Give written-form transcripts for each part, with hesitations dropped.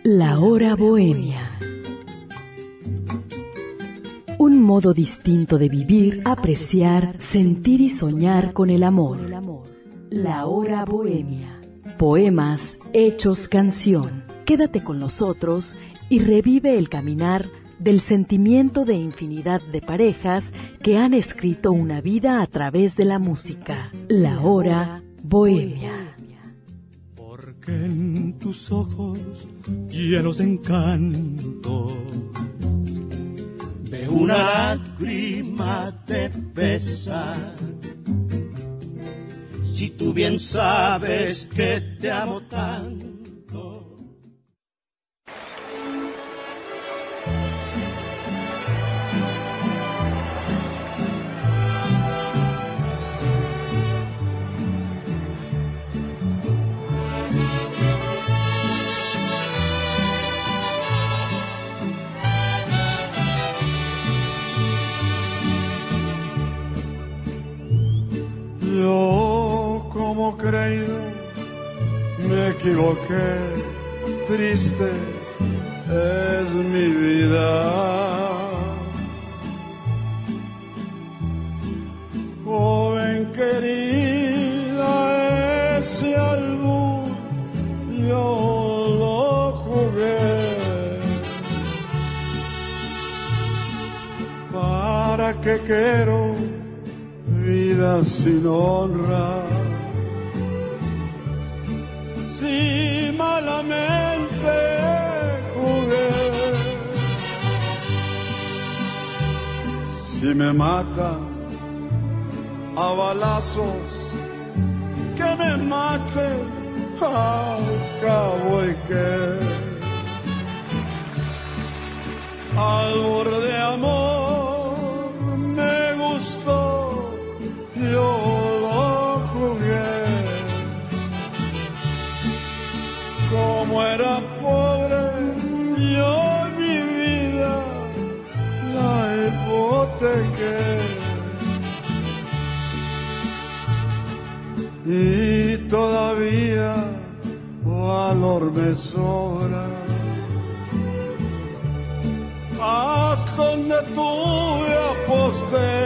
La hora bohemia. Un modo distinto de vivir, apreciar, sentir y soñar con el amor. La hora bohemia. Poemas hechos canción. Quédate con nosotros y revive el caminar del sentimiento de infinidad de parejas que han escrito una vida a través de la música. La hora bohemia. Porque en tus ojos llenos de encanto veo una lágrima de pesar. Si tú bien sabes que te amo tanto. Yo, como creído, me equivoqué, triste es mi vida. Joven querida, ese albur yo lo jugué. ¿Para qué quiero vida sin honra? Si malamente jugué, si me mata a balazos, que me mate al cabo y que albur de amor me gustó, yo lo jugué. Como era pobre, yo mi vida la hipotequé. Y todavía valor me sobra. Hasta donde tuve aposté.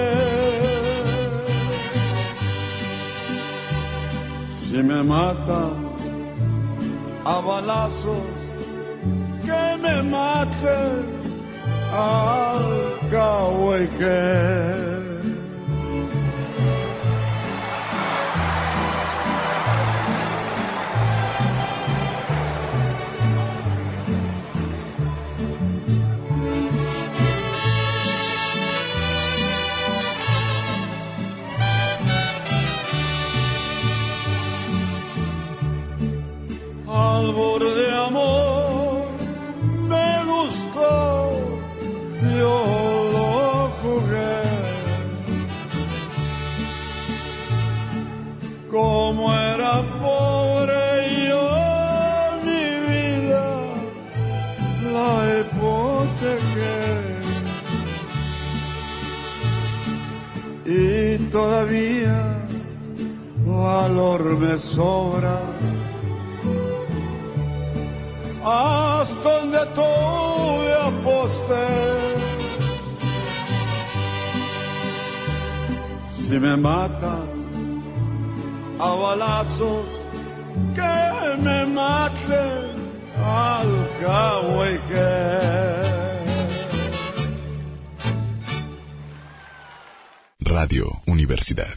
Si me mata a balazos, que me mate al cabo y que. Albur de amor me gustó, yo lo jugué. Como era pobre yo mi vida la hipotequé. Y todavía valor me sobra. Hasta donde tuve aposté. Si me mata a balazos, que me mate al cabo y que. Radio Universidad.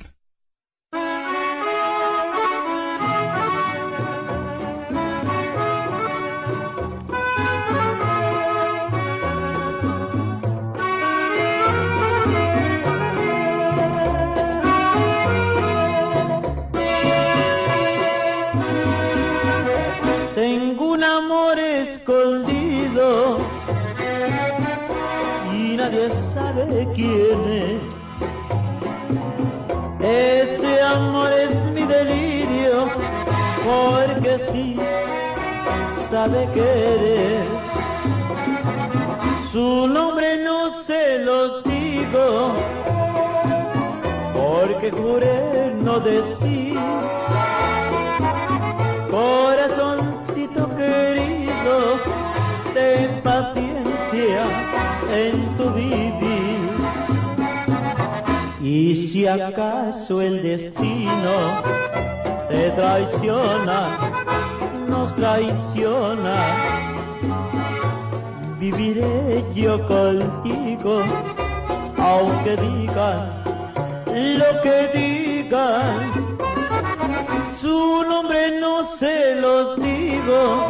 Nadie sabe quién es. Ese amor es mi delirio, porque sí sabe querer. Su nombre no se lo digo, porque juré no decir. Corazoncito querido, si acaso el destino te traiciona, nos traiciona, viviré yo contigo, aunque digan lo que digan, su nombre no se los digo,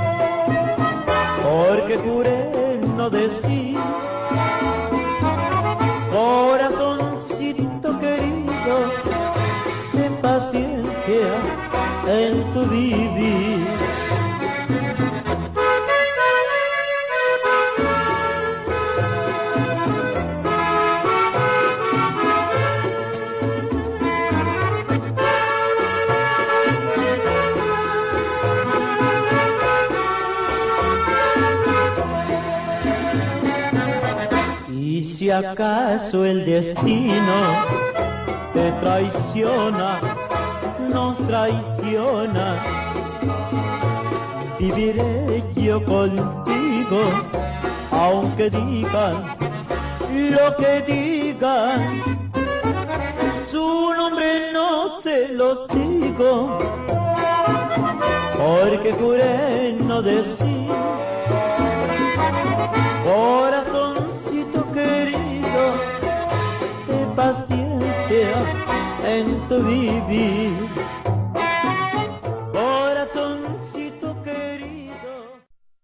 porque juré no decir, corazoncito querido, ten paciencia en tu vivir. Si acaso el destino te traiciona, nos traiciona, viviré yo contigo, aunque digan lo que digan, su nombre no se los digo, porque juré no decir, corazoncito querido, ten paciencia en tu vivir, corazoncito querido.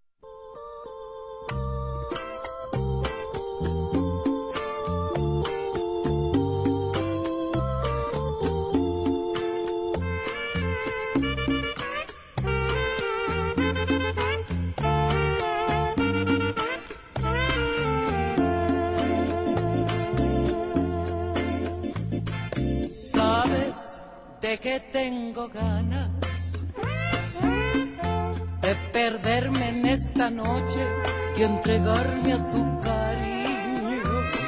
De que tengo ganas de perderme en esta noche y entregarme a tu cariño.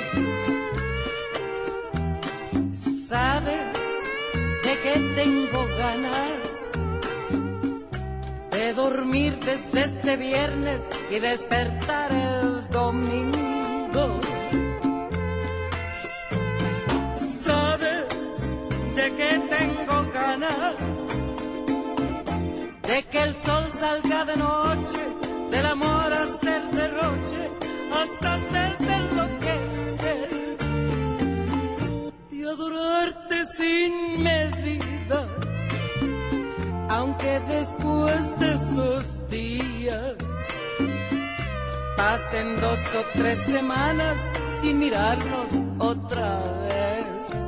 Sabes de que tengo ganas de dormir desde este viernes y despertar el domingo. De que tengo ganas de que el sol salga de noche, del amor hacer derroche, hasta hacerte enloquecer, y adorarte sin medida, aunque después de esos días pasen 2 o 3 semanas sin mirarnos otra vez.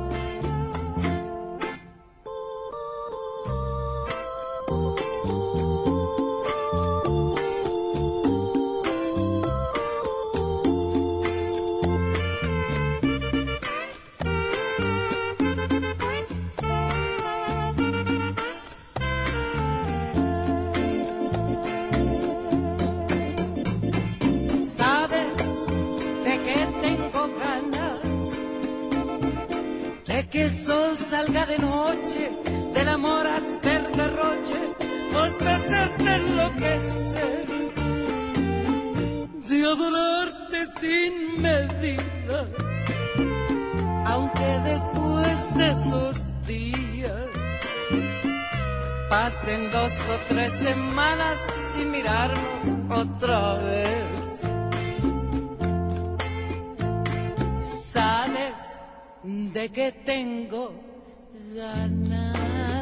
Que el sol salga de noche, del amor hacer derroche, hasta hacerte enloquecer, de adorarte sin medida, aunque después de esos días pasen 2 o 3 semanas sin mirarnos otra vez. Sabes de que tengo ganas.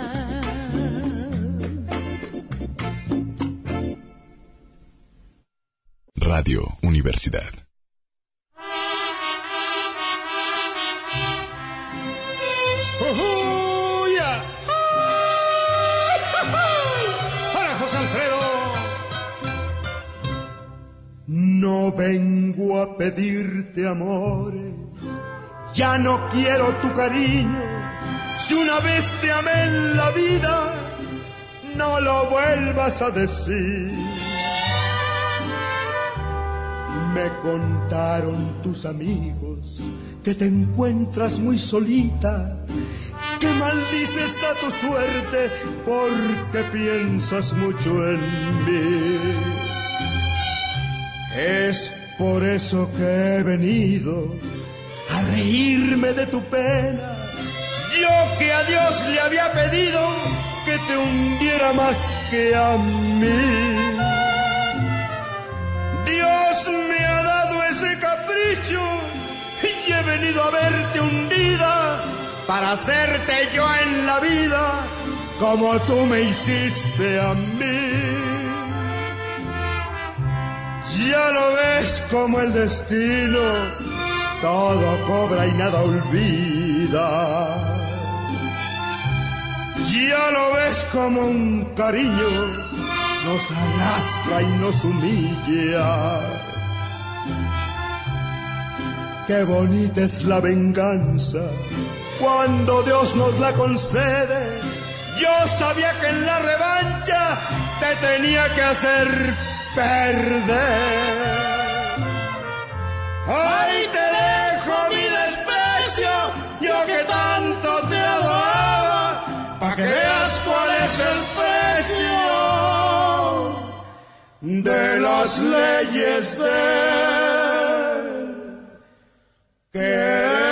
Radio Universidad. ¡Ya! ¡Hola, José Alfredo! No vengo a pedirte amores, ya no quiero tu cariño. Si una vez te amé en la vida, no lo vuelvas a decir. Me contaron tus amigos que te encuentras muy solita, que maldices a tu suerte porque piensas mucho en mí. Es por eso que he venido a reírme de tu pena Yo que a Dios le había pedido que te hundiera más que a mí. Dios me ha dado ese capricho y he venido a verte hundida para hacerte yo en la vida como tú me hiciste a mí. Ya lo ves como el destino todo cobra y nada olvida. Ya lo ves como un cariño nos arrastra y nos humilla. Qué bonita es la venganza cuando Dios nos la concede. Yo sabía que en la revancha te tenía que hacer perder. Ahí te dejo mi desprecio, yo que tanto te adoraba, pa' que veas cuál es el precio de las leyes de querer.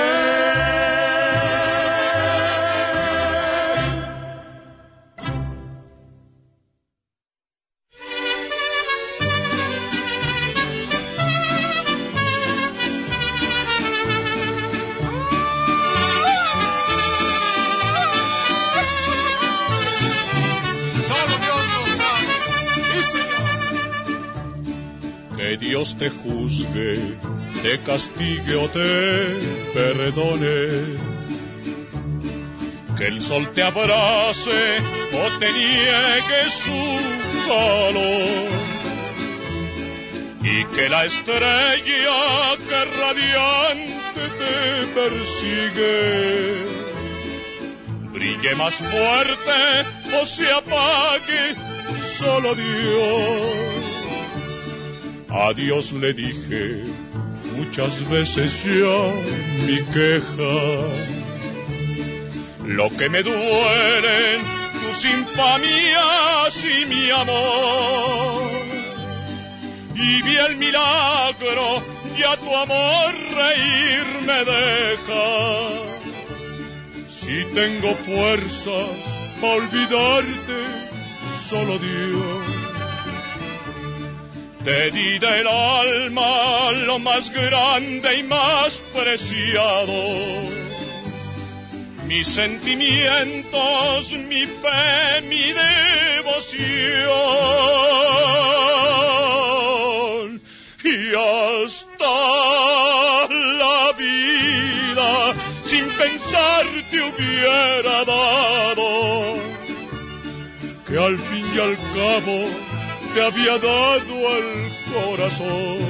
Que Dios te juzgue, te castigue o te perdone. Que el sol te abrace o te niegue su calor. Y que la estrella que radiante te persigue brille más fuerte o se apague solo Dios. A Dios le dije muchas veces ya mi queja, lo que me duelen tus infamias y mi amor. Y vi el milagro, ya tu amor reír me deja. Si tengo fuerzas para olvidarte, solo Dios. Te di del alma lo más grande y más preciado, mis sentimientos, mi fe, mi devoción, y hasta la vida sin pensar te hubiera dado, que al fin y al cabo te había dado el corazón.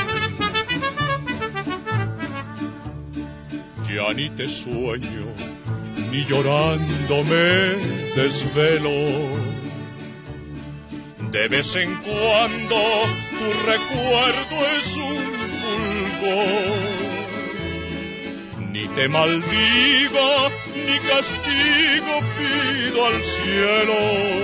Ya ni te sueño, ni llorando me desvelo. De vez en cuando tu recuerdo es un fulgor. Ni te maldigo, ni castigo pido al cielo.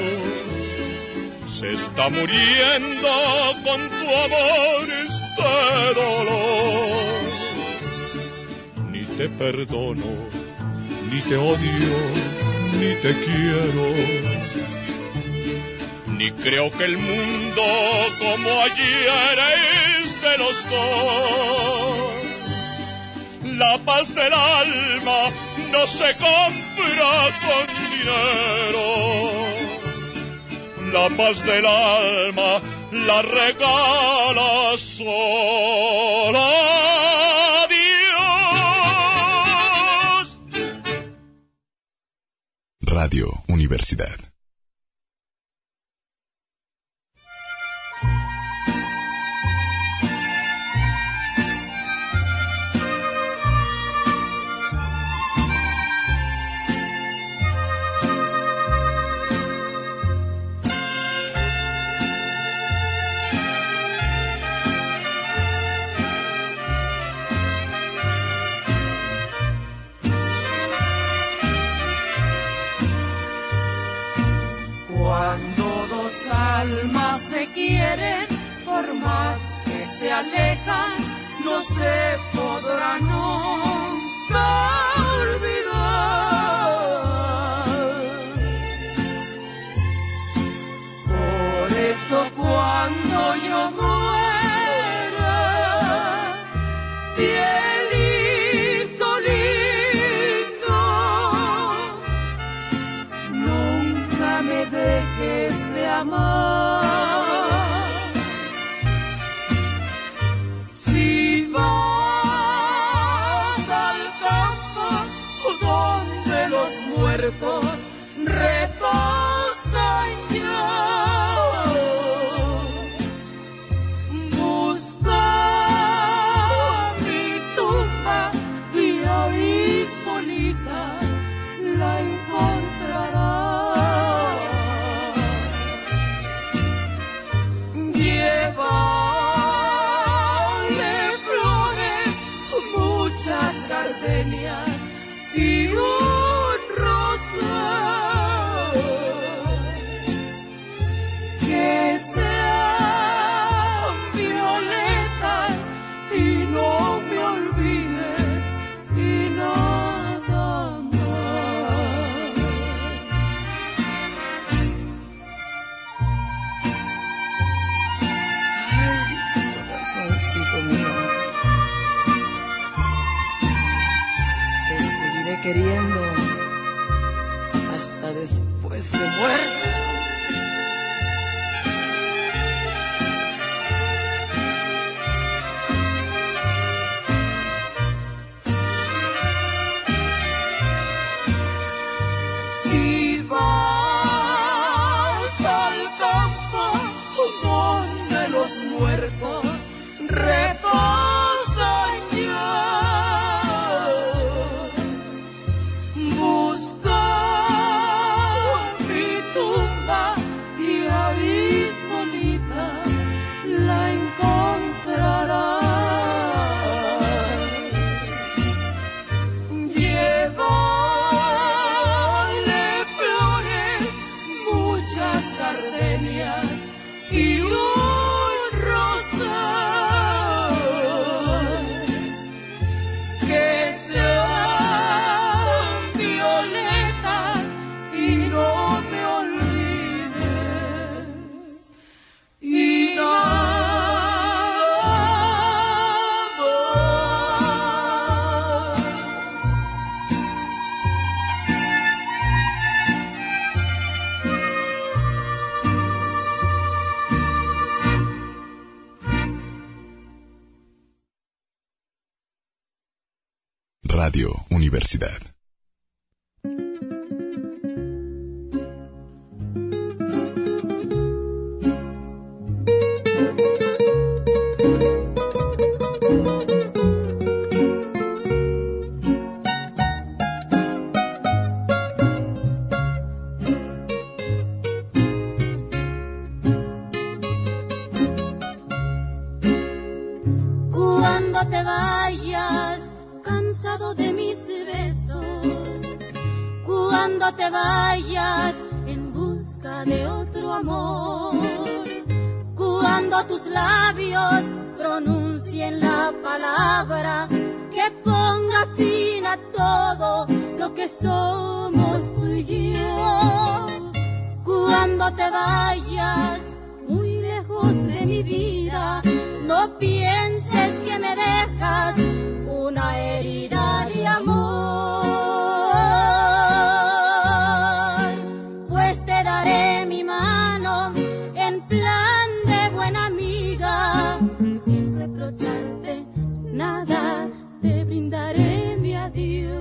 Se está muriendo con tu amor este dolor. Ni te perdono, ni te odio, ni te quiero. Ni creo que el mundo como ayer es de los dos. La paz del alma no se compra con dinero. La paz del alma la regala sola Dios. Radio Universidad. Cuando dos almas se quieren, por más que se alejan, no se podrán nunca olvidar. eso cuando yo muera, cielito lindo, nunca me dejes de amar. Si vas al campo donde los muertos reposan ya, busca mi tumba y ahí solita la encontrarás. Llévale flores, muchas gardenias y un rosal, que sean violetas y no me olvides y nada más. Ay, corazoncito mío, te seguiré queriendo hasta después de muerto. Si vas al campo donde los muertos reposan ya, busca mi tumba y ahí solita la encontrarás. Llévale flores, muchas gardenias y un rosal, que sean violetas y no me olvides y nada más. Radio Universidad. Cuando te vayas, cansado de mis besos, cuando te vayas en busca de otro amor, cuando tus labios pronuncien la palabra que ponga fin a todo lo que somos tú y yo, cuando te vayas muy lejos de mi vida, no pienses que me dejas una herida de amor, pues te daré mi mano en plan de buena amiga, sin reprocharte nada, te brindaré mi adiós.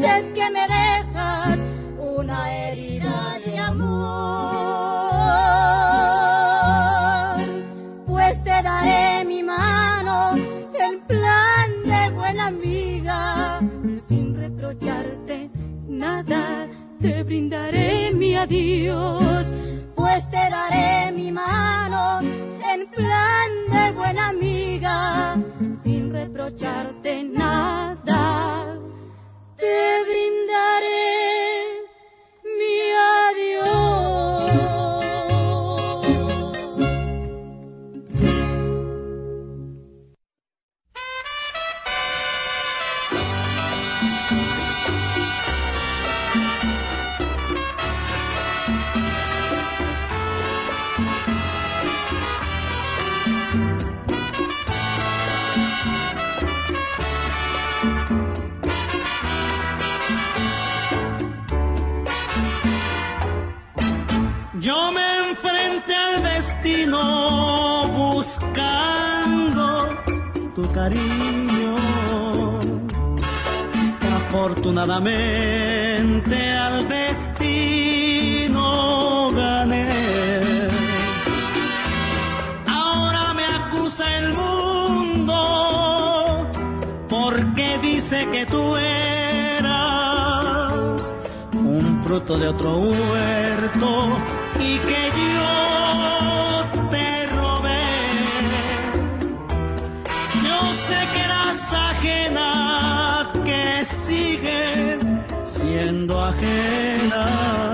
dices que me dejas una herida de amor, pues te daré mi mano en plan de buena amiga, sin reprocharte nada, te brindaré mi adiós, pues te daré mi mano en plan de buena amiga, sin reprocharte nada, te brindaré mi adiós. Yo me enfrenté al destino buscando tu cariño. Afortunadamente al destino gané. Ahora me acusa el mundo porque dice que tú eras un fruto de otro huerto y que yo te robé. Yo sé que eras ajena, que sigues siendo ajena,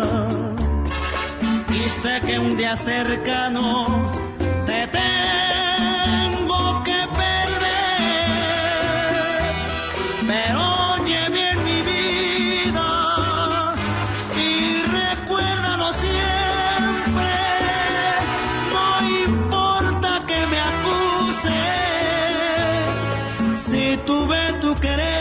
y sé que un día cercano te tengo que perder, pero oye bien mi vida y recuérdalo siempre, no importa que me acuse, si tuve tu querer.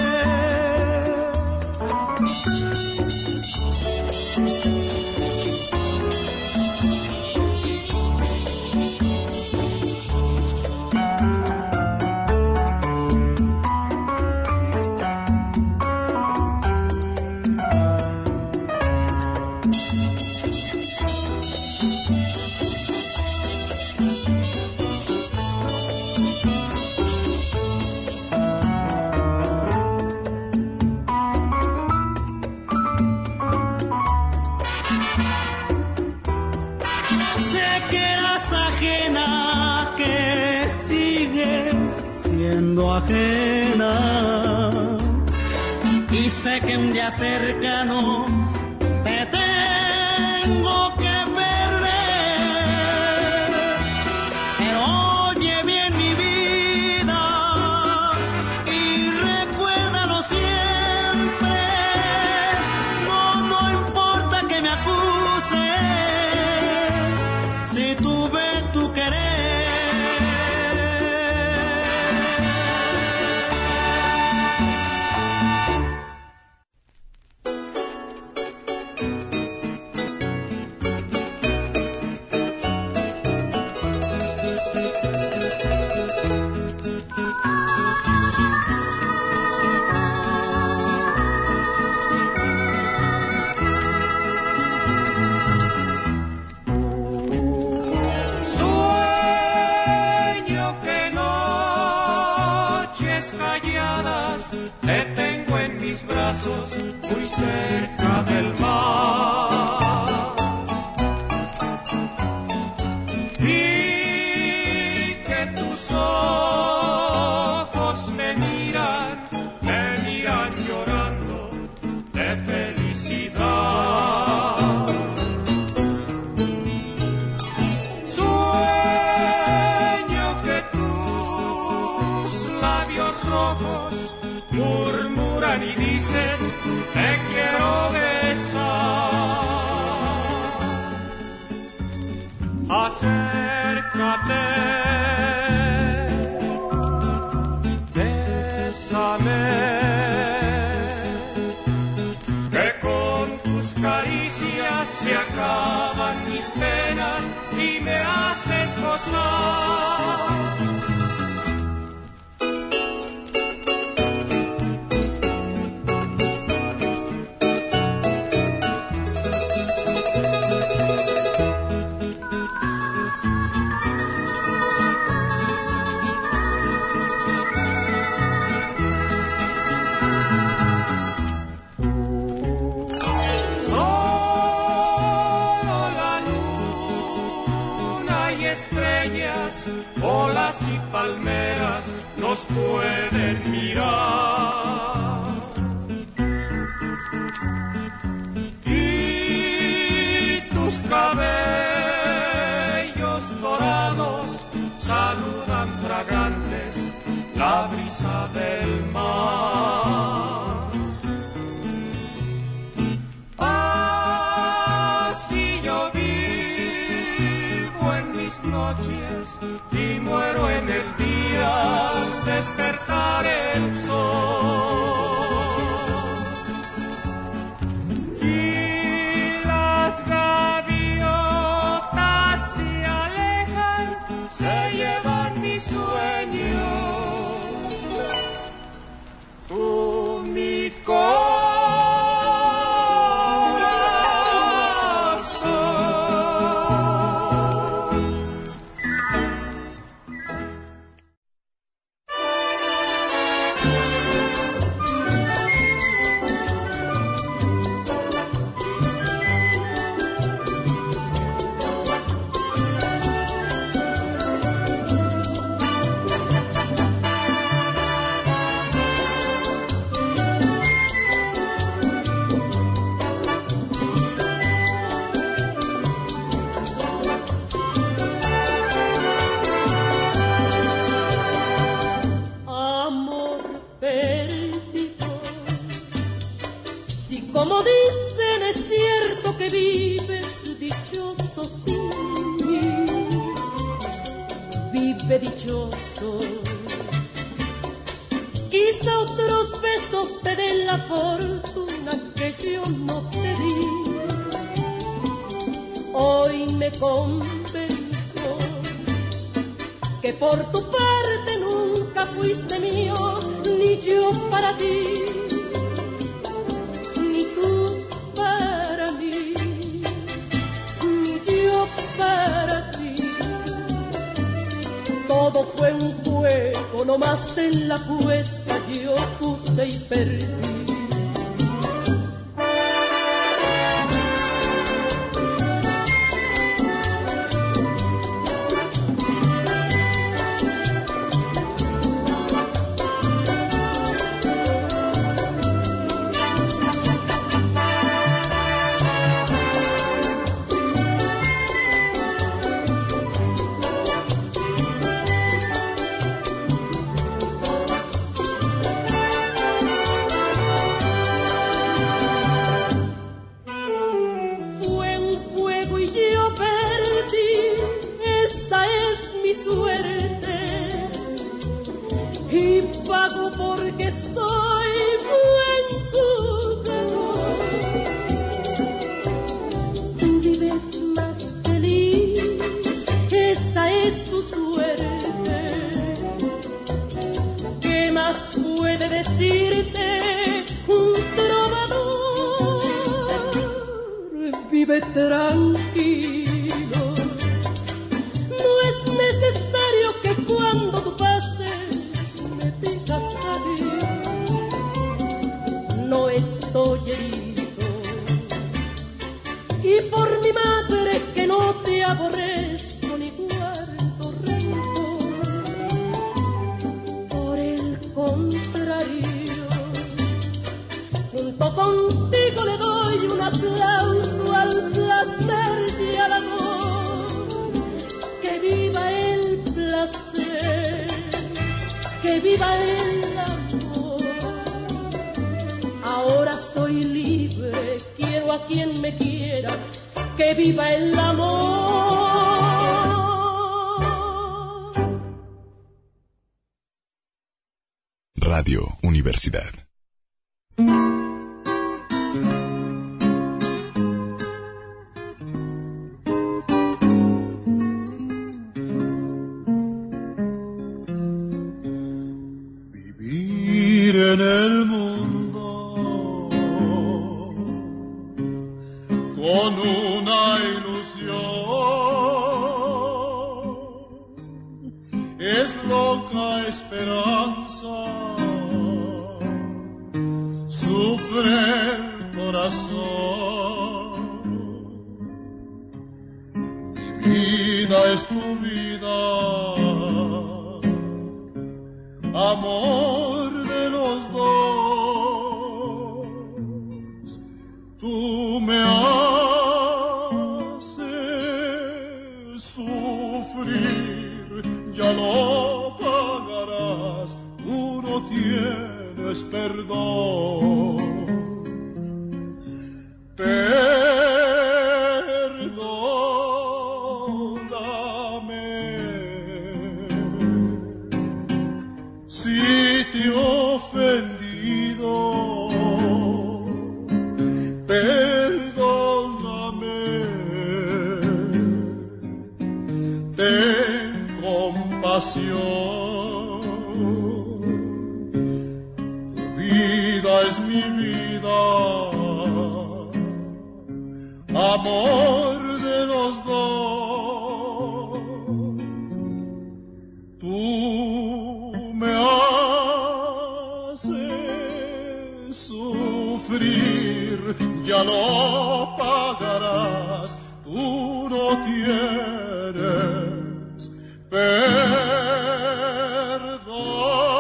Ajena, y sé que un día cercano te tengo que perder, pero oye bien mi vida y recuérdalo siempre, no importa que me acuse, si tuve tu querer. Te tengo en mis brazos, muy cerca del mar, y que tus ojos me miran llorando de felicidad. Sueño que tus labios rojos murmuran y dices, te quiero besar. Acércate, bésame, que con tus caricias se acaban mis penas y me haces gozar. ojos pueden mirar. Y tus cabellos dorados saludan fragantes la brisa del mar. Así yo vivo en mis noches y muero en el día al despertar el sol. Y las gaviotas se alejan, se llevan mis sueños. Tú mi corazón. Como dicen, es cierto que vives dichoso sin mí. Vive dichoso. Quizá otros besos te den la fortuna que yo no te di. Hoy me convenzo que por tu parte nunca fuiste mío, ni yo para ti. Para ti todo fue un juego, nomás en la apuesta yo puse y perdí. Porque soy buen jugador. Vives más feliz, esta es tu suerte. ¿Qué más puede decirte un trovador? Vive tranquilo. No es necesario que cuando tú pases me digas adiós. No estoy herido y por mi madre que no te aborrezco ni guardo rencor. Por el contrario, junto contigo le doy un aplauso al placer y al amor. Que viva el placer, que viva el amor. Ahora soy libre, quiero a quien me quiera. Que viva el amor. Radio Universidad. Vivir en el mundo con una ilusión es loca esperanza, sufre el corazón. Mi vida es tu vida, amor de los dos. Tú me haces sufrir, ya lo pagarás, tú no tienes perdón. Perdóname si te he ofendido, perdóname, ten compasión, tu vida es mi vida, amor de los dos. Tú me haces sufrir, ya lo pagarás, tú no tienes perdón.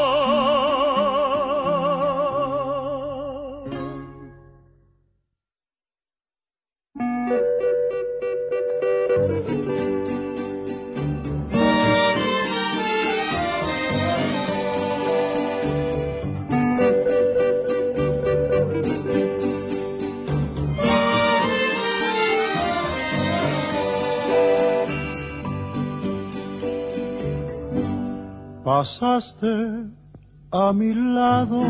Pasaste a mi lado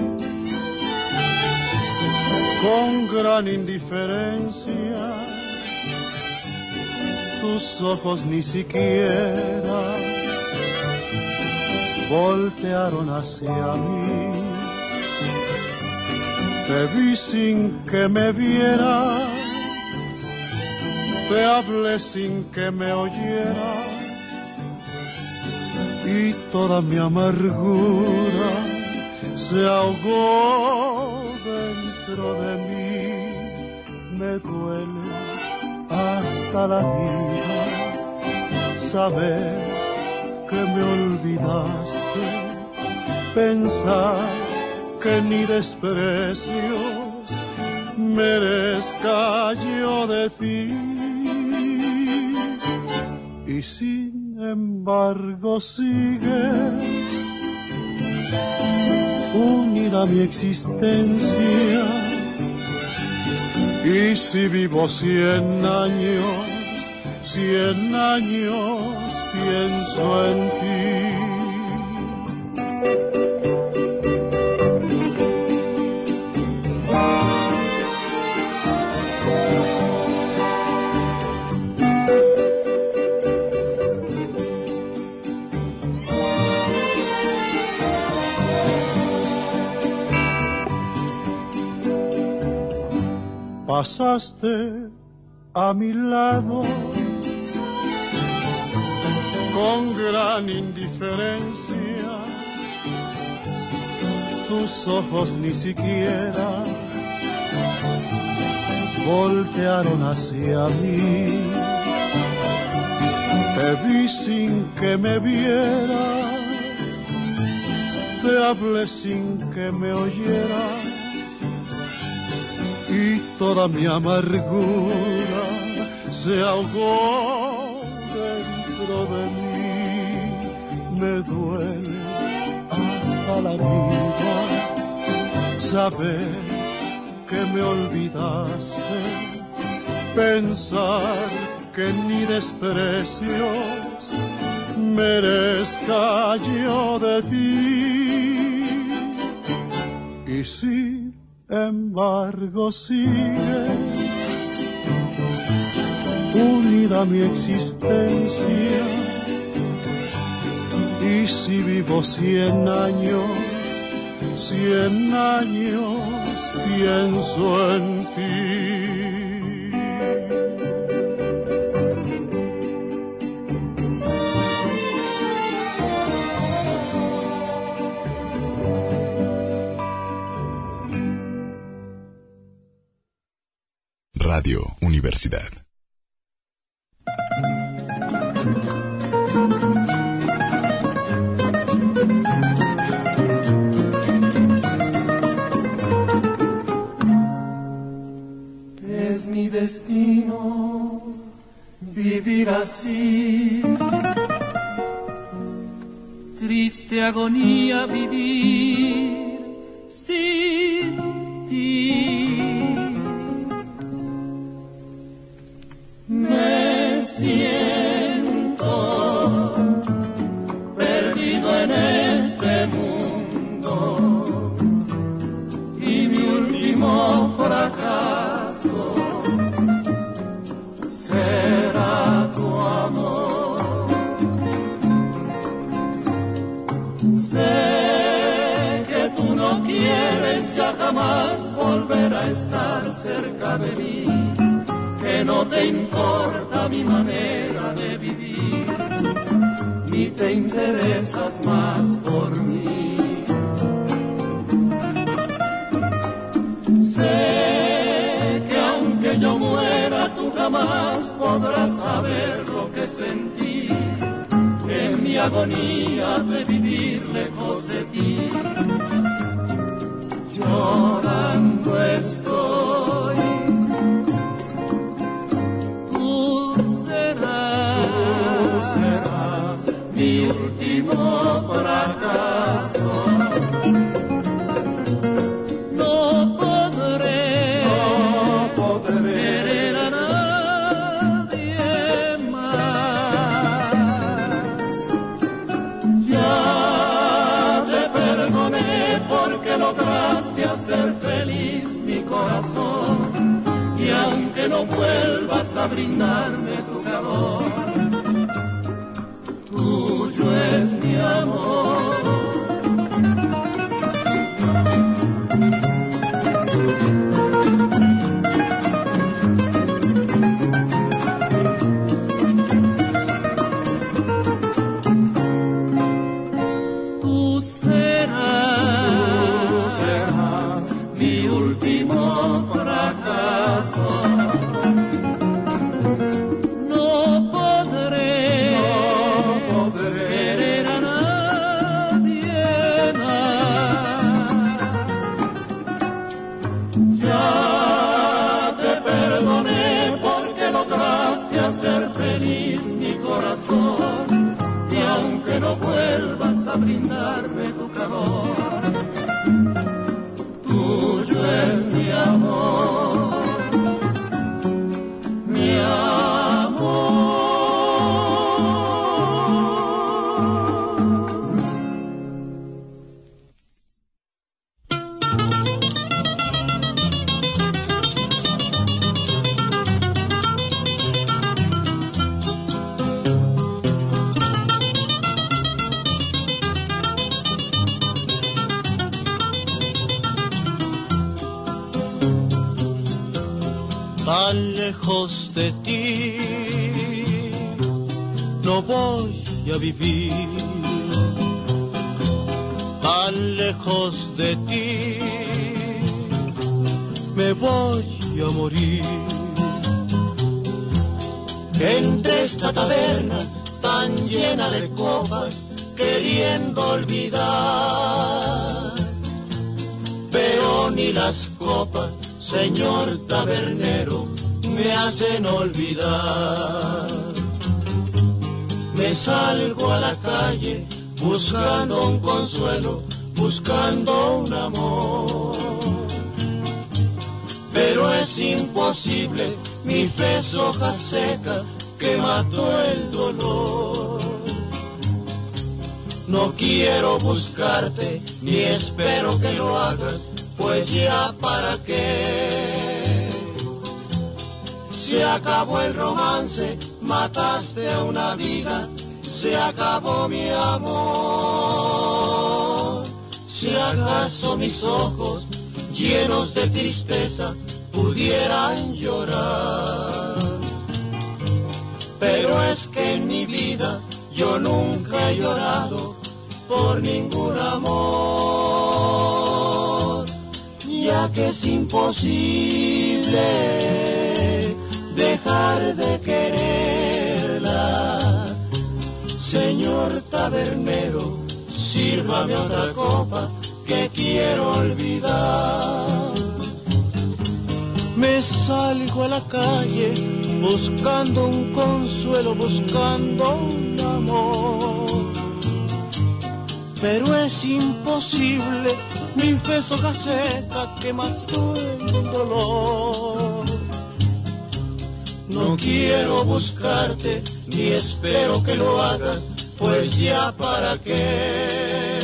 con gran indiferencia, tus ojos ni siquiera voltearon hacia mí. Te vi sin que me vieras, te hablé sin que me oyeras, y toda mi amargura se ahogó dentro de mí. Me duele hasta la vida saber que me olvidaste, pensar que ni desprecios merezca yo de ti. Y sin embargo sigues unida a mi existencia, y si vivo 100 años pienso en ti. Pasaste a mi lado con gran indiferencia, tus ojos ni siquiera voltearon hacia mí. Te vi sin que me vieras, te hablé sin que me oyeras, y toda mi amargura se ahogó dentro de mí. Me duele hasta la vida saber que me olvidaste, pensar que ni desprecios merezca yo de ti. Y sin embargo sigues unida a mi existencia, y si vivo 100 años pienso en ti. Radio Universidad. así. Triste agonía vivir sin ti. Me siento perdido en este mundo y mi último fracaso será tu amor. Sé que tú no quieres ya jamás volver a estar cerca de mí, que no te importa mi manera de vivir, ni te interesas más por mí. Sé que aunque yo muera, tú jamás podrás saber lo que sentí en mi agonía de vivir lejos de ti. Llorando estoy. Tú serás mi último fracaso. No podré querer a nadie más. Ya te perdoné porque lograste hacer feliz mi corazón, y aunque no vuelvas a brindarme tu calor, tuyo es mi amor. Tú serás mi último fracaso. No podré querer a nadie más. Ya te perdoné porque lograste hacer feliz mi corazón, y aunque no vuelvas a brindarme tu calor, tuyo es mi amor, mi amor. Tan lejos de ti no voy a vivir, tan lejos de ti me voy a morir. Entre esta taberna tan llena de copas, queriendo olvidar, pero ni las copas, señor tabernero, me hacen olvidar. Me salgo a la calle buscando un consuelo, buscando un amor, pero es imposible, mi fe es hoja seca que mató el dolor. No quiero buscarte, ni espero que lo hagas, pues ya para qué. Se acabó el romance, mataste a una vida, se acabó mi amor. Si acaso mis ojos, llenos de tristeza, pudieran llorar, pero es que en mi vida yo nunca he llorado por ningún amor, ya que es imposible dejar de quererla. Señor tabernero, sírvame otra copa que quiero olvidar. Me que salgo a la calle buscando un consuelo, buscando un amor. Pero es imposible, mi beso seca que mató el dolor. No quiero buscarte, ni espero que lo hagas, pues ya para qué.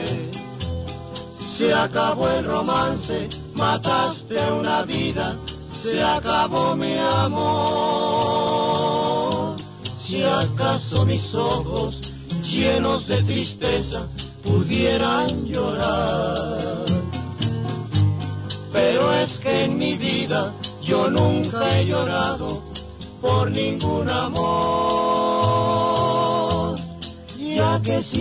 Se acabó el romance, mataste una vida, se acabó mi amor. Si acaso mis ojos, llenos de tristeza, pudieran llorar. Pero es que en mi vida yo nunca he llorado por ningún amor, ya que es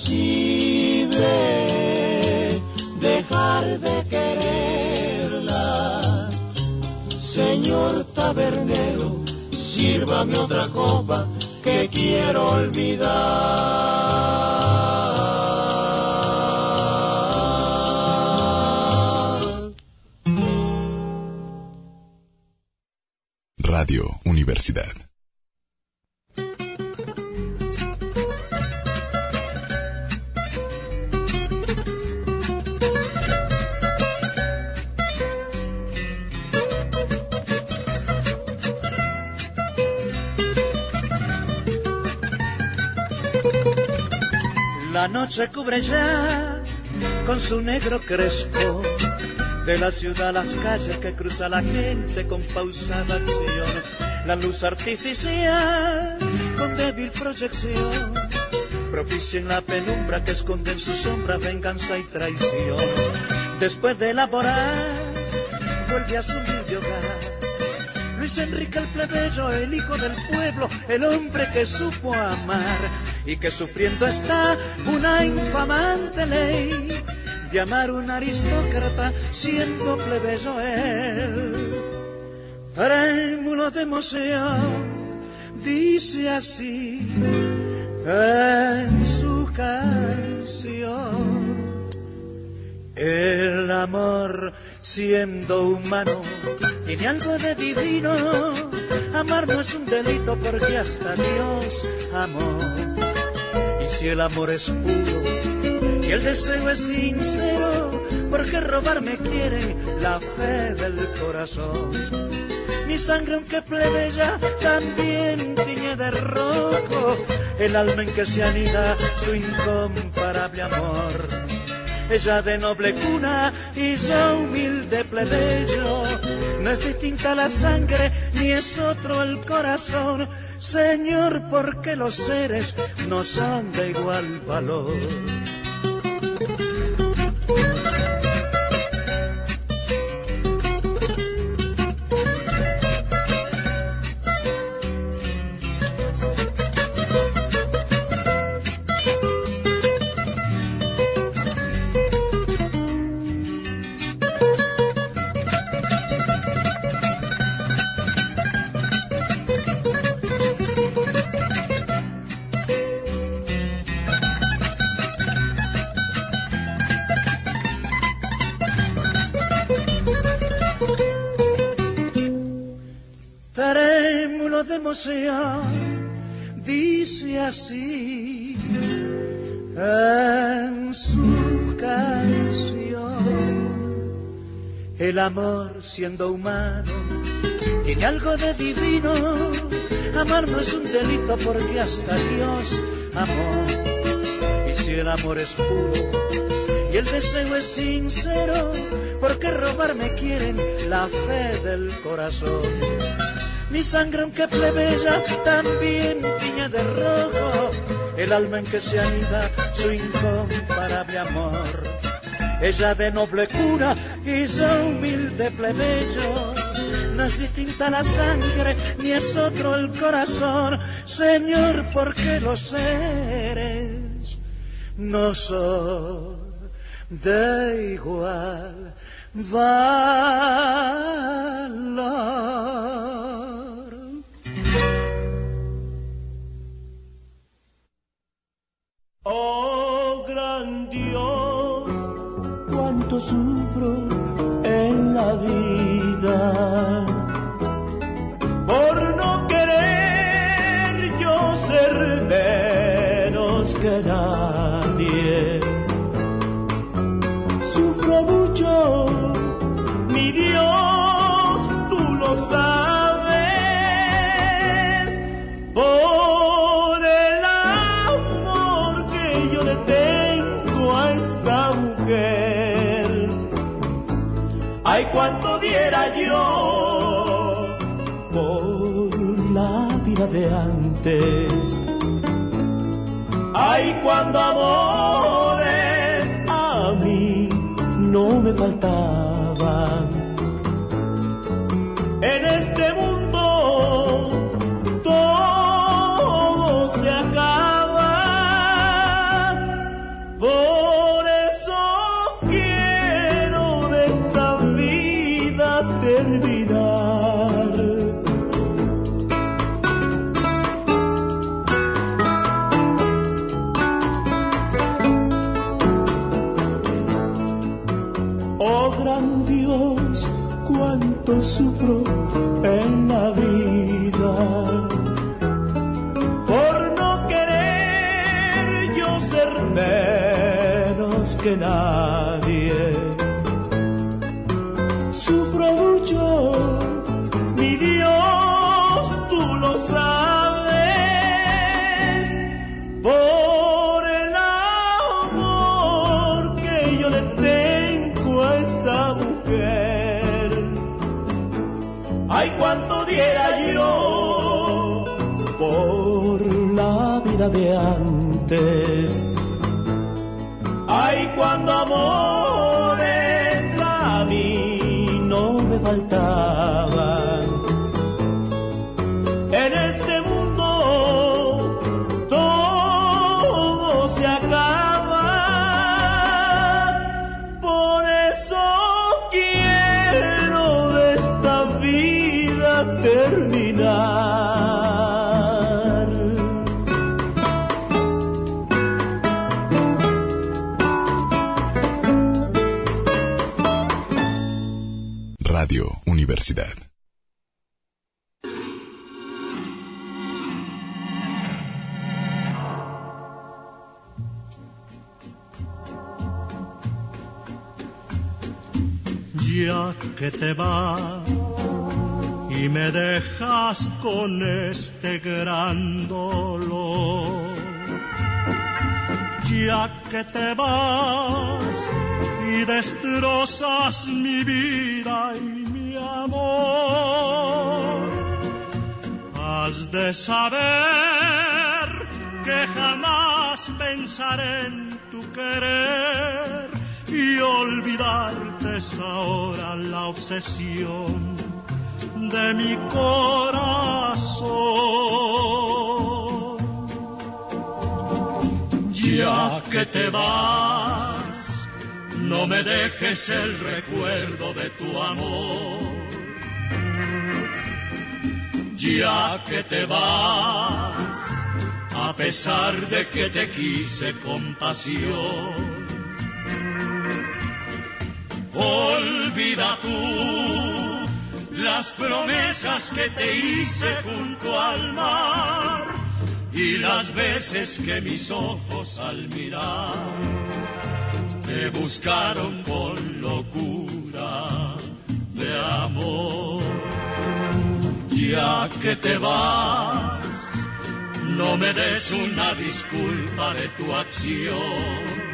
imposible dejar de quererla. Señor tabernero, sírvame otra copa que quiero olvidar. Radio Universidad. La noche cubre ya con su negro crespo de la ciudad las calles que cruza la gente con pausada acción. La luz artificial con débil proyección propicia en la penumbra que esconde en su sombra venganza y traición. Después de elaborar vuelve a su humilde hogar Luis Enrique el plebeyo, el hijo del pueblo, el hombre que supo amar y que sufriendo está una infamante ley de amar un aristócrata siendo plebeyo él. Trémulo de emoción dice así en su canción: el amor siendo humano tiene algo de divino, amar no es un delito porque hasta Dios amó. Y si el amor es puro y el deseo es sincero, ¿por qué robarme quieren la fe del corazón? Mi sangre aunque plebeya también tiñe de rojo el alma en que se anida su incomparable amor. Ella de noble cuna y yo humilde plebeyo, no es distinta la sangre ni es otro el corazón. Señor, ¿por qué los seres no son de igual valor? Trémulo de emoción dice así en su canción: el amor siendo humano tiene algo de divino, amar no es un delito porque hasta Dios amó. Y si el amor es puro y el deseo es sincero, ¿por qué robarme quieren la fe del corazón? Mi sangre aunque plebeya también tiñe de rojo el alma en que se anida su incomparable amor. Ella de noble cuna y yo humilde plebeyo, no es distinta la sangre ni es otro el corazón. Señor, ¿por qué los seres no son de igual valor? Oh gran Dios, cuánto sufro en en la vida. Por no querer yo ser menos que nadie, sufro mucho, mi Dios, tú lo sabes, por el amor que yo le tengo a esa mujer. Ay, cuánto diera yo por la vida de antes. Ay, cuando amores a mí no me faltaban. En este mundo todo se acaba. Por eso quiero de esta vida terminar. Oh gran Dios, cuánto sufro en la vida por no querer yo ser menos que nadie. Sufro mucho, mi Dios, tú lo sabes, por el amor que yo le tengo a esa mujer. Ay, cuánto diera yo por la vida de antes. Ay, cuando amores a mí no me faltaban. En este mundo todo se acaba. Por eso quiero de esta vida terminar. Radio Universidad. Ya que te vas y me dejas con este gran dolor, ya que te vas y destrozas mi vida y mi amor, has de saber que jamás pensaré en tu querer, y olvidarte es ahora la obsesión de mi corazón. Ya que te vas, no me dejes el recuerdo de tu amor. Ya que te vas, a pesar de que te quise con pasión, olvida tú las promesas que te hice junto al mar y las veces que mis ojos al mirar te buscaron con locura de amor. Ya que te vas, no me des una disculpa de tu acción.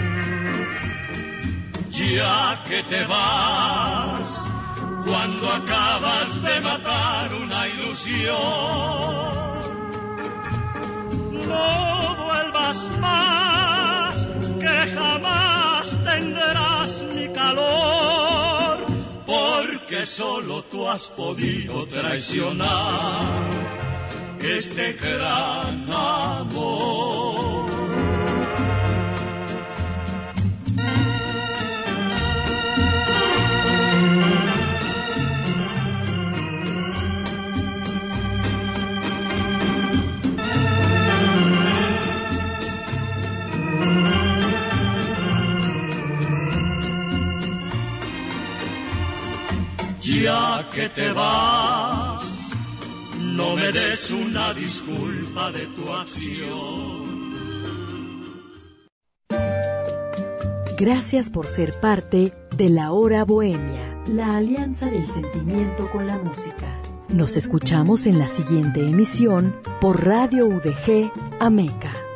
Ya que te vas, cuando acabas de matar una ilusión, no vuelvas más, que jamás tendrás mi calor, porque solo tú has podido traicionar este gran amor. Ya que te vas, no me des una disculpa de tu acción. Gracias por ser parte de La Hora Bohemia, la alianza del sentimiento con la música. Nos escuchamos en la siguiente emisión por Radio UDG Ameca.